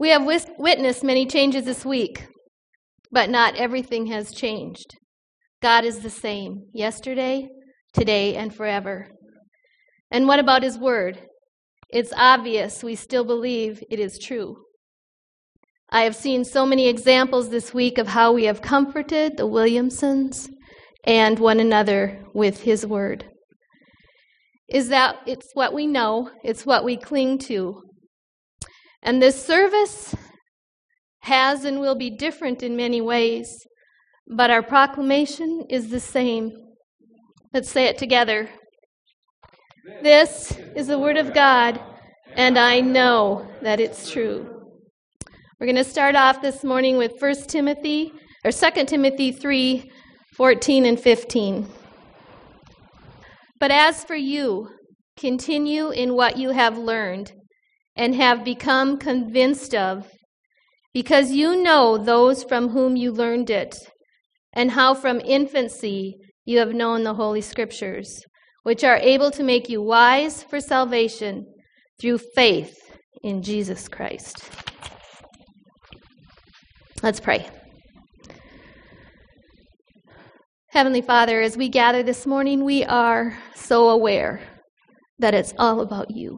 We have witnessed many changes this week, but not everything has changed. God is the same yesterday, today, and forever. And what about His Word? It's obvious we still believe it is true. I have seen so many examples this week of how we have comforted the Williamsons and one another with His Word. Is that it's what we know, it's what we cling to. And this service has and will be different in many ways, but our proclamation is the same. Let's say it together. This is the Word of God, and I know that it's true. We're going to start off this morning with 2 Timothy 3:14 and 15. But as for you, continue in what you have learned and have become convinced of, because you know those from whom you learned it, and how from infancy you have known the Holy Scriptures, which are able to make you wise for salvation through faith in Jesus Christ. Let's pray. Heavenly Father, as we gather this morning, we are so aware that it's all about you.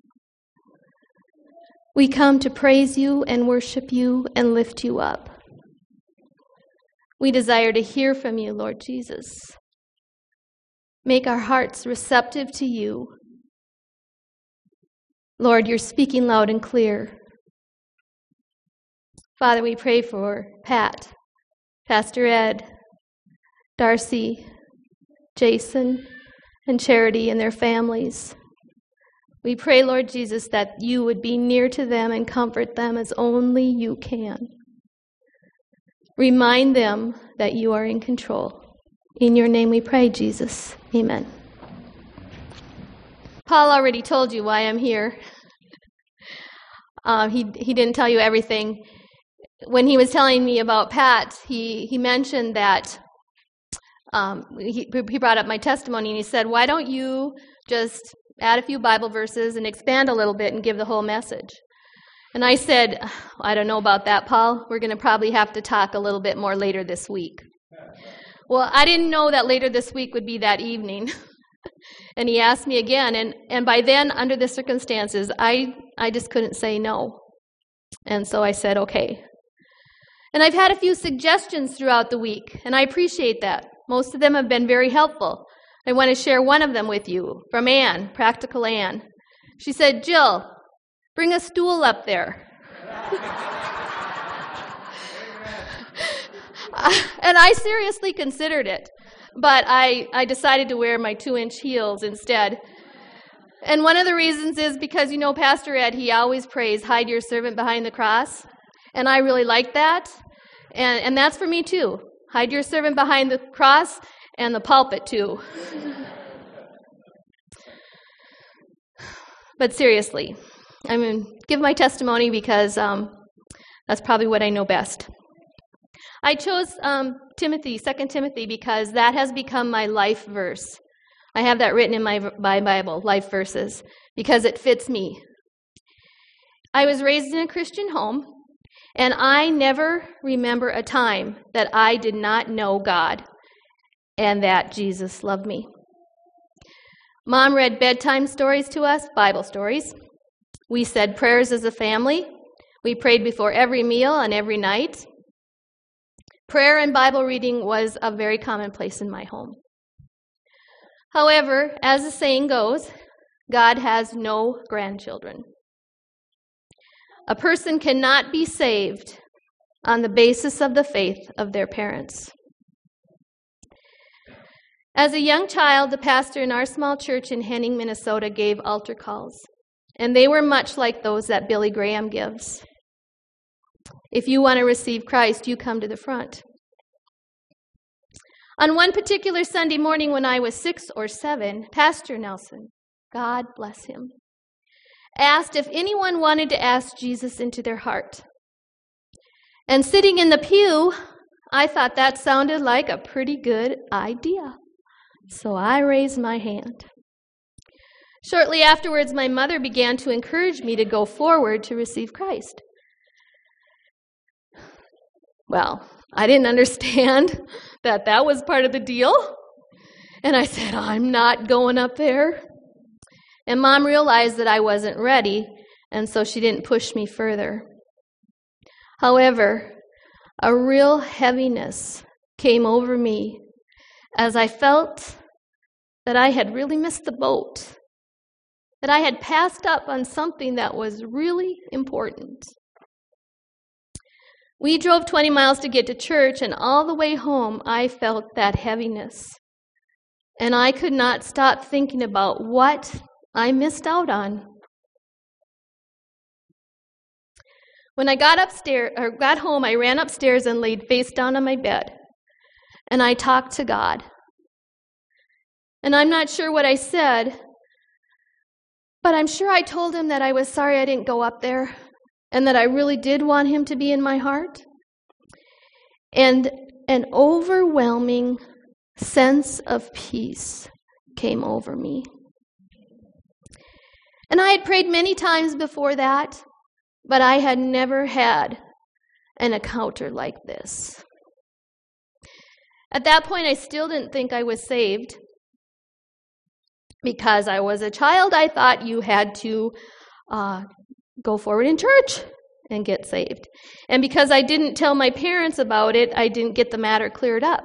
We come to praise you and worship you and lift you up. We desire to hear from you, Lord Jesus. Make our hearts receptive to you. Lord, you're speaking loud and clear. Father, we pray for Pat, Pastor Ed, Darcy, Jason, and Charity and their families. We pray, Lord Jesus, that you would be near to them and comfort them as only you can. Remind them that you are in control. In your name we pray, Jesus. Amen. Paul already told you why I'm here. He didn't tell you everything. When he was telling me about Pat, he mentioned that he brought up my testimony, and he said, why don't you just add a few Bible verses and expand a little bit and give the whole message? And I said, I don't know about that, Paul. We're going to probably have to talk a little bit more later this week. Well, I didn't know that later this week would be that evening. And he asked me again, and by then, under the circumstances, I just couldn't say no. And so I said, okay. And I've had a few suggestions throughout the week, and I appreciate that. Most of them have been very helpful. I want to share one of them with you, from Ann, Practical Ann. She said, Jill, bring a stool up there. And I seriously considered it, but I decided to wear my 2-inch heels instead. And one of the reasons is because, you know, Pastor Ed, he always prays, hide your servant behind the cross. And I really like that. And that's for me too. Hide your servant behind the cross and the pulpit too. But seriously, I'm going to give my testimony because that's probably what I know best. I chose Timothy, 2 Timothy, because that has become my life verse. I have that written in my Bible, life verses, because it fits me. I was raised in a Christian home, and I never remember a time that I did not know God and that Jesus loved me. Mom read bedtime stories to us, Bible stories. We said prayers as a family. We prayed before every meal and every night. Prayer and Bible reading was a very commonplace in my home. However, as the saying goes, God has no grandchildren. A person cannot be saved on the basis of the faith of their parents. As a young child, the pastor in our small church in Henning, Minnesota, gave altar calls, and they were much like those that Billy Graham gives. If you want to receive Christ, you come to the front. On one particular Sunday morning when I was 6 or 7, Pastor Nelson, God bless him, asked if anyone wanted to ask Jesus into their heart. And sitting in the pew, I thought that sounded like a pretty good idea. So I raised my hand. Shortly afterwards, my mother began to encourage me to go forward to receive Christ. Well, I didn't understand that was part of the deal. And I said, I'm not going up there. And Mom realized that I wasn't ready, and so she didn't push me further. However, a real heaviness came over me as I felt that I had really missed the boat, that I had passed up on something that was really important. We drove 20 miles to get to church, and all the way home, I felt that heaviness. And I could not stop thinking about what I missed out on. When I got home, I ran upstairs and laid face down on my bed, and I talked to God. And I'm not sure what I said, but I'm sure I told him that I was sorry I didn't go up there, and that I really did want him to be in my heart. And an overwhelming sense of peace came over me. And I had prayed many times before that, but I had never had an encounter like this. At that point, I still didn't think I was saved. Because I was a child, I thought you had to go forward in church and get saved. And because I didn't tell my parents about it, I didn't get the matter cleared up.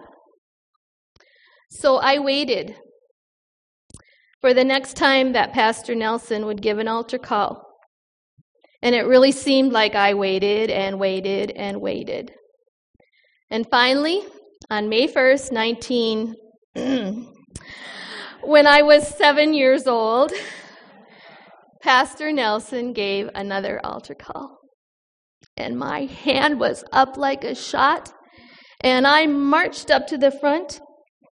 So I waited for the next time that Pastor Nelson would give an altar call. And it really seemed like I waited and waited and waited. And finally, on May 1st, when I was 7 years old, Pastor Nelson gave another altar call. And my hand was up like a shot, and I marched up to the front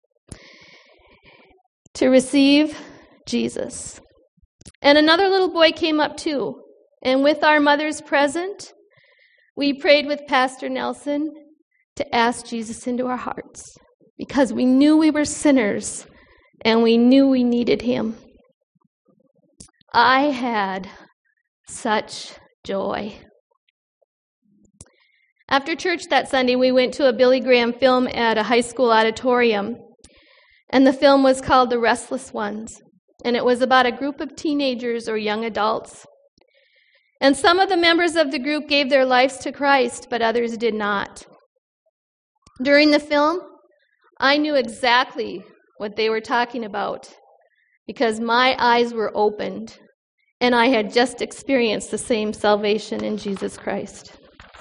to receive Jesus. And another little boy came up too. And with our mothers present, we prayed with Pastor Nelson to ask Jesus into our hearts because we knew we were sinners and we knew we needed him. I had such joy. After church that Sunday, we went to a Billy Graham film at a high school auditorium. And the film was called The Restless Ones. And it was about a group of teenagers or young adults. And some of the members of the group gave their lives to Christ, but others did not. During the film, I knew exactly what they were talking about because my eyes were opened and I had just experienced the same salvation in Jesus Christ.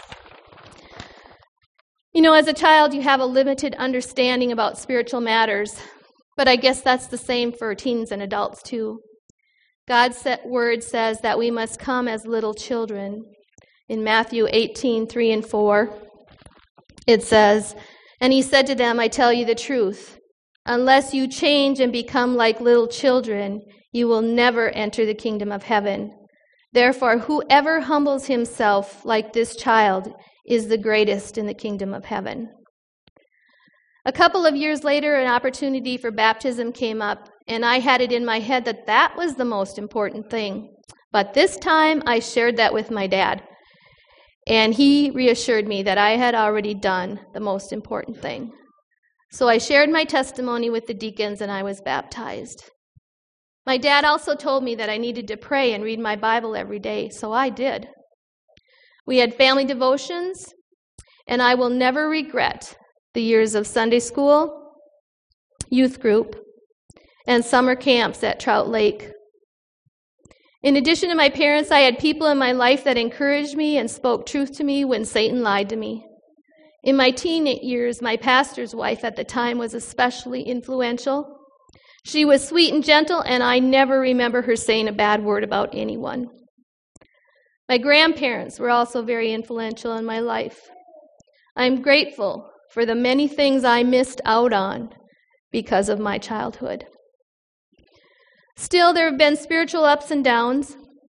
You know, as a child, you have a limited understanding about spiritual matters, but I guess that's the same for teens and adults too. God's word says that we must come as little children. In Matthew 18:3 and 4, it says, "And he said to them, I tell you the truth, unless you change and become like little children, you will never enter the kingdom of heaven. Therefore, whoever humbles himself like this child is the greatest in the kingdom of heaven." A couple of years later, an opportunity for baptism came up, and I had it in my head that that was the most important thing. But this time, I shared that with my dad, and he reassured me that I had already done the most important thing. So I shared my testimony with the deacons, and I was baptized. My dad also told me that I needed to pray and read my Bible every day, so I did. We had family devotions, and I will never regret the years of Sunday school, youth group, and summer camps at Trout Lake. In addition to my parents, I had people in my life that encouraged me and spoke truth to me when Satan lied to me. In my teen years, my pastor's wife at the time was especially influential. She was sweet and gentle, and I never remember her saying a bad word about anyone. My grandparents were also very influential in my life. I'm grateful for the many things I missed out on because of my childhood. Still, there have been spiritual ups and downs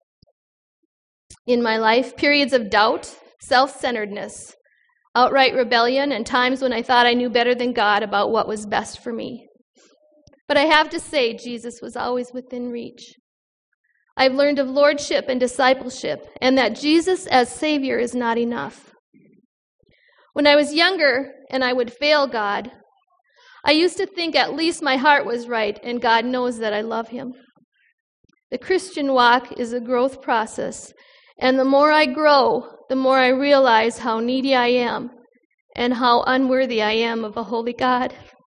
in my life, periods of doubt, self-centeredness, outright rebellion, and times when I thought I knew better than God about what was best for me. But I have to say, Jesus was always within reach. I've learned of lordship and discipleship, and that Jesus as Savior is not enough. When I was younger and I would fail God, I used to think at least my heart was right and God knows that I love him. The Christian walk is a growth process, and the more I grow, the more I realize how needy I am and how unworthy I am of a holy God.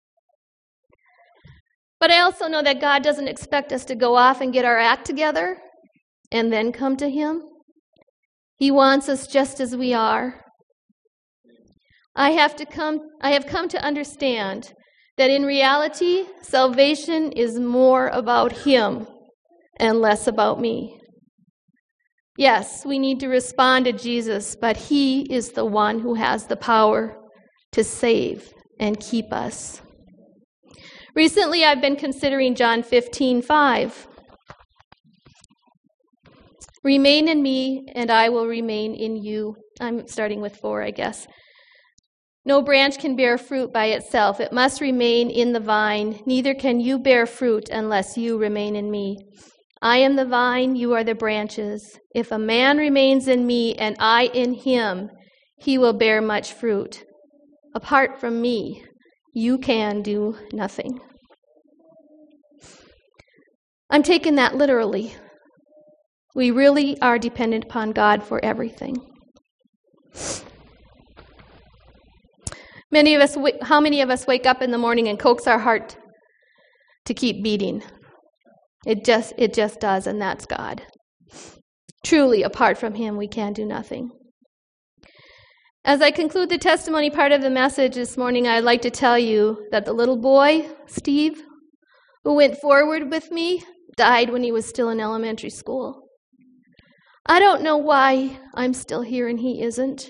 But I also know that God doesn't expect us to go off and get our act together and then come to him. He wants us just as we are. I have come to understand that in reality, salvation is more about him and less about me. Yes, we need to respond to Jesus, but he is the one who has the power to save and keep us. Recently, I've been considering John 15:5. Remain in me, and I will remain in you. I'm starting with 4, I guess. No branch can bear fruit by itself. It must remain in the vine. Neither can you bear fruit unless you remain in me. I am the vine, you are the branches. If a man remains in me and I in him, he will bear much fruit. Apart from me, you can do nothing. I'm taking that literally. We really are dependent upon God for everything. How many of us wake up in the morning and coax our heart to keep beating? It just does, and that's God. Truly, apart from him, we can do nothing. As I conclude the testimony part of the message this morning, I'd like to tell you that the little boy, Steve, who went forward with me, died when he was still in elementary school. I don't know why I'm still here and he isn't.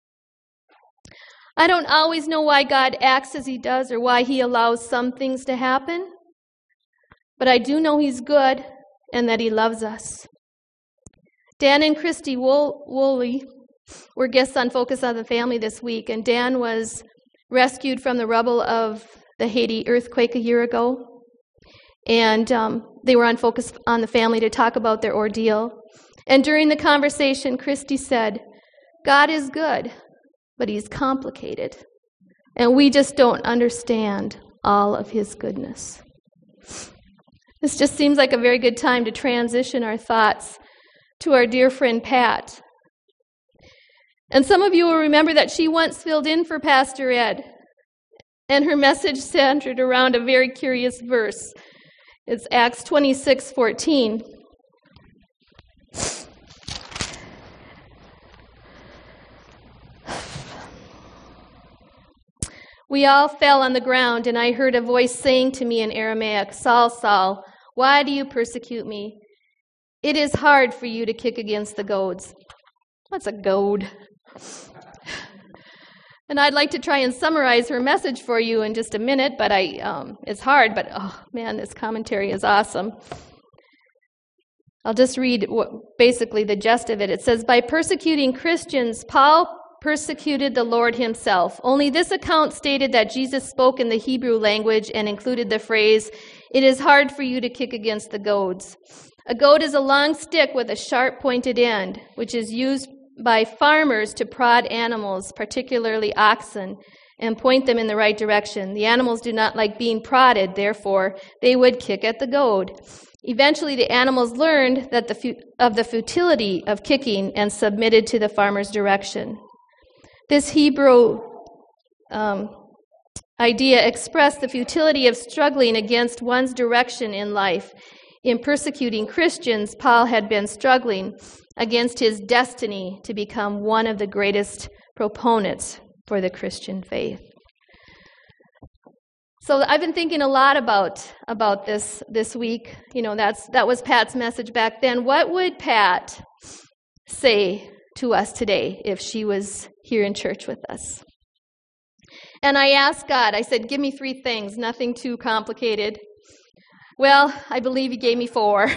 I don't always know why God acts as he does or why he allows some things to happen, but I do know he's good and that he loves us. Dan and Christy Woolley were guests on Focus on the Family this week, and Dan was rescued from the rubble of the Haiti earthquake a year ago, and they were on Focus on the Family to talk about their ordeal. And during the conversation, Christy said, God is good, but he's complicated, and we just don't understand all of his goodness. This just seems like a very good time to transition our thoughts to our dear friend Pat. And some of you will remember that she once filled in for Pastor Ed, and her message centered around a very curious verse. It's Acts 26:14. We all fell on the ground, and I heard a voice saying to me in Aramaic, Saul, Saul, why do you persecute me? It is hard for you to kick against the goads. What's a goad? And I'd like to try and summarize her message for you in just a minute, but it's hard, but oh man, this commentary is awesome. I'll just read basically the gist of it. It says, by persecuting Christians, Paul persecuted the Lord himself. Only this account stated that Jesus spoke in the Hebrew language and included the phrase, it is hard for you to kick against the goads. A goad is a long stick with a sharp pointed end, which is used by farmers to prod animals, particularly oxen, and point them in the right direction. The animals do not like being prodded, therefore they would kick at the goad. Eventually, the animals learned that of the futility of kicking and submitted to the farmer's direction. This Hebrew idea expressed the futility of struggling against one's direction in life. In persecuting Christians, Paul had been struggling against his destiny to become one of the greatest proponents for the Christian faith. So I've been thinking a lot about this week. You know, that was Pat's message back then. What would Pat say to us today if she was here in church with us? And I asked God, I said, give me 3 things, nothing too complicated. Well, I believe he gave me 4.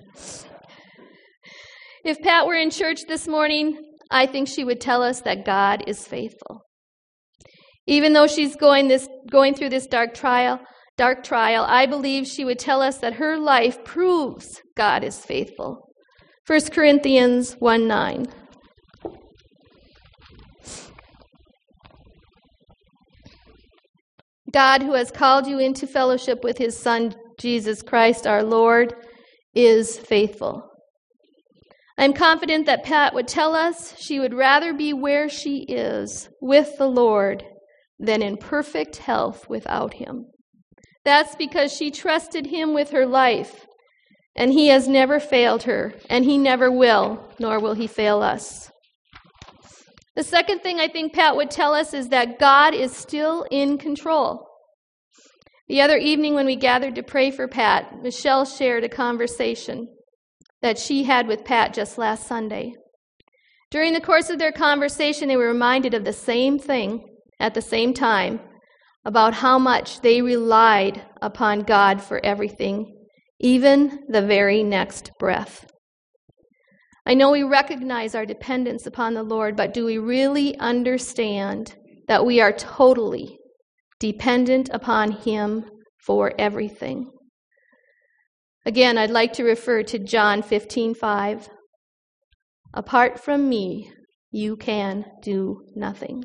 If Pat were in church this morning, I think she would tell us that God is faithful. Even though she's going through this dark trial, I believe she would tell us that her life proves God is faithful. 1 Corinthians 1:9. God, who has called you into fellowship with his Son, Jesus Christ, our Lord, is faithful. I'm confident that Pat would tell us she would rather be where she is with the Lord than in perfect health without him. That's because she trusted him with her life, and he has never failed her, and he never will, nor will he fail us. The second thing I think Pat would tell us is that God is still in control. The other evening when we gathered to pray for Pat, Michelle shared a conversation that she had with Pat just last Sunday. During the course of their conversation, they were reminded of the same thing at the same time, about how much they relied upon God for everything, even the very next breath. I know we recognize our dependence upon the Lord, but do we really understand that we are totally dependent upon him for everything? Again, I'd like to refer to John 15:5. Apart from me, you can do nothing.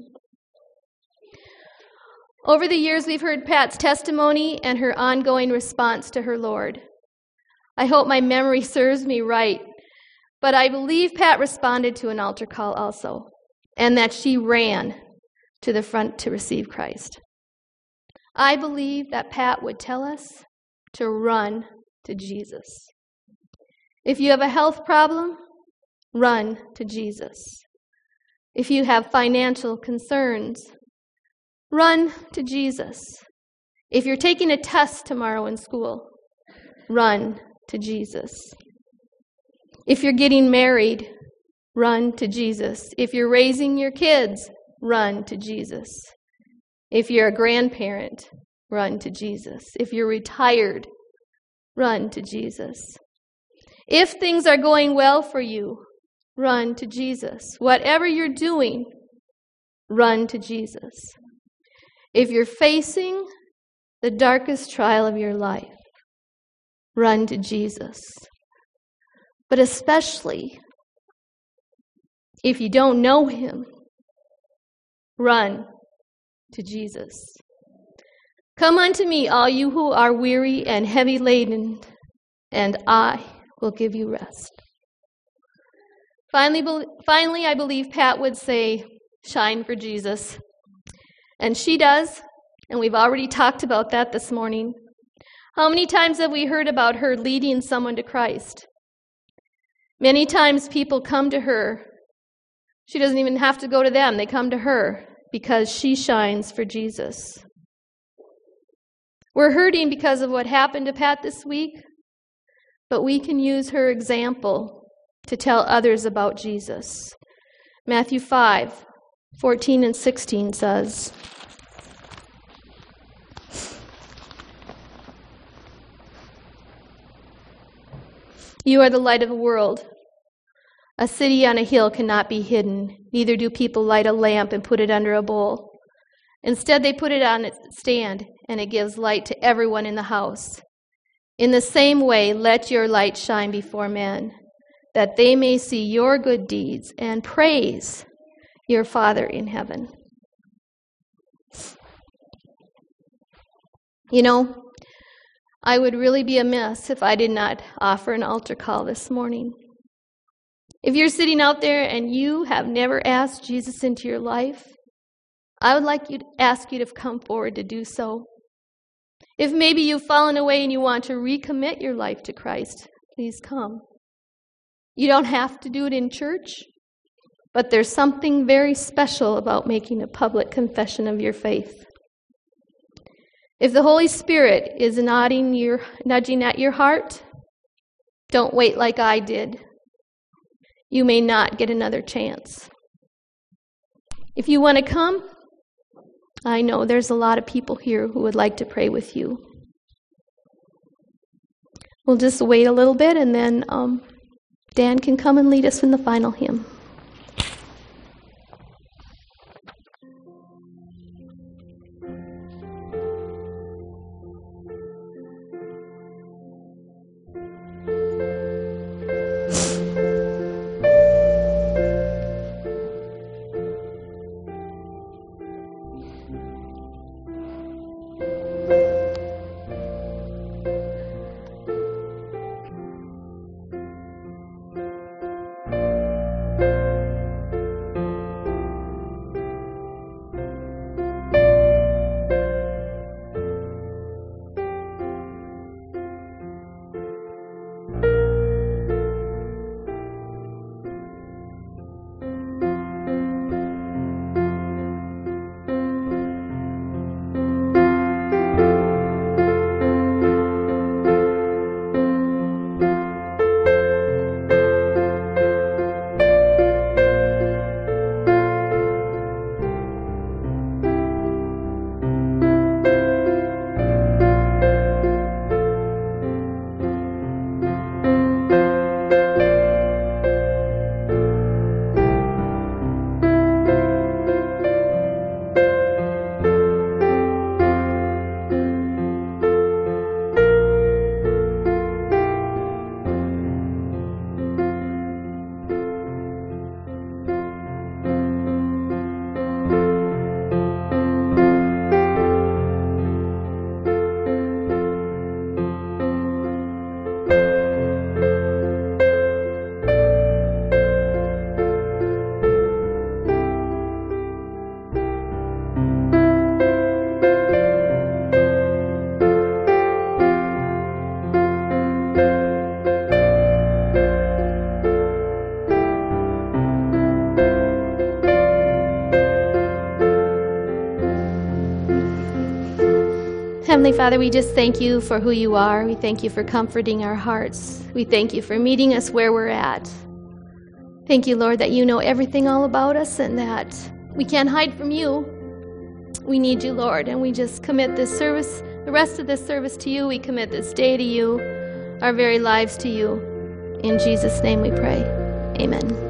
Over the years, we've heard Pat's testimony and her ongoing response to her Lord. I hope my memory serves me right, but I believe Pat responded to an altar call also, and that she ran to the front to receive Christ. I believe that Pat would tell us to run to Jesus. If you have a health problem, run to Jesus. If you have financial concerns, run to Jesus. If you're taking a test tomorrow in school, run to Jesus. If you're getting married, run to Jesus. If you're raising your kids, run to Jesus. If you're a grandparent, run to Jesus. If you're retired, run to Jesus. If things are going well for you, run to Jesus. Whatever you're doing, run to Jesus. If you're facing the darkest trial of your life, run to Jesus. But especially if you don't know him, run to Jesus. Come unto me, all you who are weary and heavy laden, and I will give you rest. Finally, I believe Pat would say, shine for Jesus. And she does, and we've already talked about that this morning. How many times have we heard about her leading someone to Christ? Many times people come to her. She doesn't even have to go to them. They come to her because she shines for Jesus. We're hurting because of what happened to Pat this week, but we can use her example to tell others about Jesus. Matthew 5:14 and 16 says, "You are the light of the world. A city on a hill cannot be hidden, neither do people light a lamp and put it under a bowl. Instead, they put it on its stand, and it gives light to everyone in the house. In the same way, let your light shine before men, that they may see your good deeds and praise your Father in heaven." You know, I would really be amiss if I did not offer an altar call this morning. If you're sitting out there and you have never asked Jesus into your life, I would like to ask you to come forward to do so. If maybe you've fallen away and you want to recommit your life to Christ, please come. You don't have to do it in church, but there's something very special about making a public confession of your faith. If the Holy Spirit is nudging at your heart, don't wait like I did. You may not get another chance. If you want to come, I know there's a lot of people here who would like to pray with you. We'll just wait a little bit, and then Dan can come and lead us in the final hymn. Heavenly Father, we just thank you for who you are. We thank you for comforting our hearts. We thank you for meeting us where we're at. Thank you, Lord, that you know everything all about us and that we can't hide from you. We need you, Lord, and we just commit this service, the rest of this service to you. We commit this day to you, our very lives to you. In Jesus' name we pray. Amen.